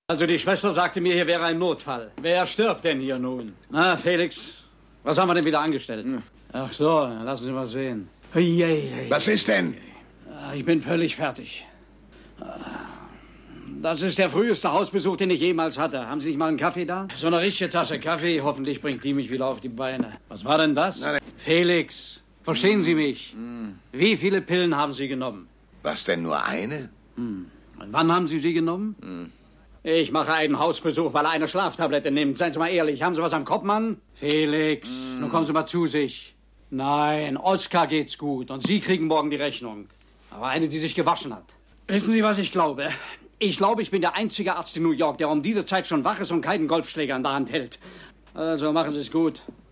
Also die Schwester sagte mir, hier wäre ein Notfall. Wer stirbt denn hier nun? Na, Felix, was haben wir denn wieder angestellt? Ach so, lassen Sie mal sehen. Was ist denn? Ich bin völlig fertig. Das ist der früheste Hausbesuch, den ich jemals hatte. Haben Sie nicht mal einen Kaffee da? So eine richtige Tasse Kaffee. Hoffentlich bringt die mich wieder auf die Beine. Was war denn das? Felix, verstehen Sie mich? Wie viele Pillen haben Sie genommen? Was denn, nur eine? Wann haben Sie sie genommen? Ich mache einen Hausbesuch, weil er eine Schlaftablette nimmt. Seien Sie mal ehrlich, haben Sie was am Kopf, Mann? Felix, nun kommen Sie mal zu sich. Nein, Oskar geht's gut und Sie kriegen morgen die Rechnung. Aber eine, die sich gewaschen hat. Wissen Sie, was ich glaube? Ich glaube, ich bin der einzige Arzt in New York, der um diese Zeit schon wach ist und keinen Golfschläger in der Hand hält. Also machen Sie es gut.